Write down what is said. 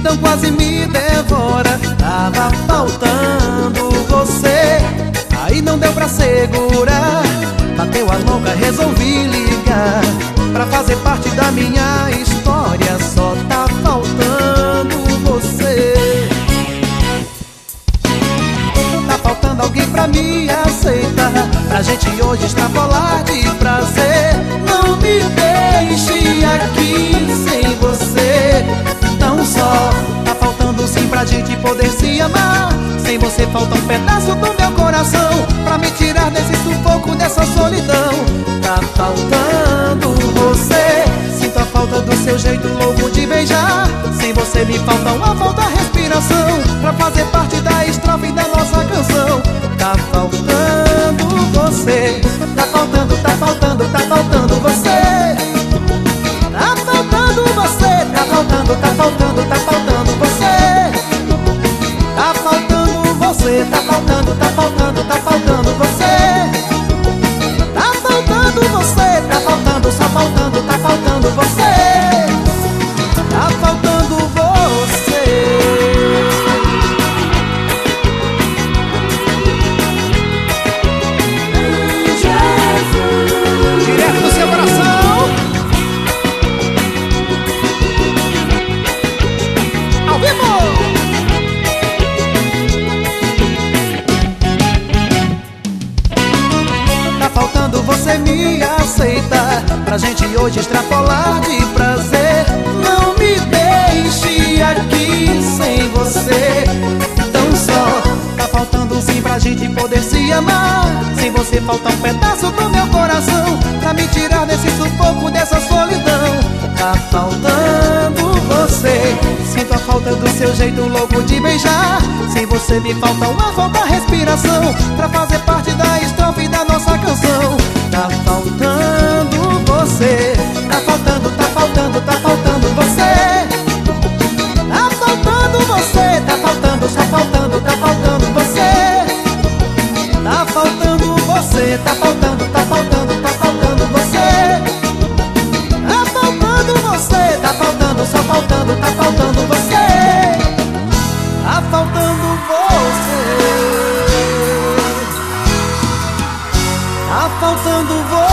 solidão quase me devora. Tava faltando você, aí não deu pra segurar. Bateu a louca, resolvi ligar pra fazer parte da minha história. Só tá faltando você. Tá faltando alguém pra me aceitar, pra gente hoje extrapolar de prazer. Não me deixe aqui sem você. Não só tá faltando sim pra gente poder se amar. Sem você falta um pedaço do meu coração, pra me tirar desse sufoco, dessa solidão. Tá faltando você. Sinto a falta do seu jeito louco de beijar. Sem você me falta uma falta respiração, pra fazer parte da estrofe da nossa canção. Tá faltando você. Tá faltando, tá faltando, tá faltando você. Tá faltando você. Tá faltando, tá faltando, tá faltando você. Tá faltando você. Tá faltando, tá faltando, tá faltando você. Tá faltando você. Tá faltando, só faltando, tá faltando você. Tá faltando você. Direto do seu coração, ao vivo. Tá faltando você me aceitar, pra gente hoje extrapolar de prazer. Não me deixe aqui sem você. Tão só tá faltando sim pra gente poder se amar. Sem você falta um pedaço do meu coração, pra me tirar desse sufoco, dessa solidão. Tá faltando você. Sinto a falta do seu jeito louco de beijar. Sem você me falta uma falta respiração, pra fazer parte da estrofe da nossa canção. Tá faltando você. Tá faltando, tá faltando, tá faltando você. Tá faltando você. Tá faltando, só faltando, tá faltando você. Tá faltando você. Tá faltando, tá faltando, tá faltando você. Tá faltando você. Tá faltando, só faltando, tá faltando você. Tá faltando você. Tá faltando você.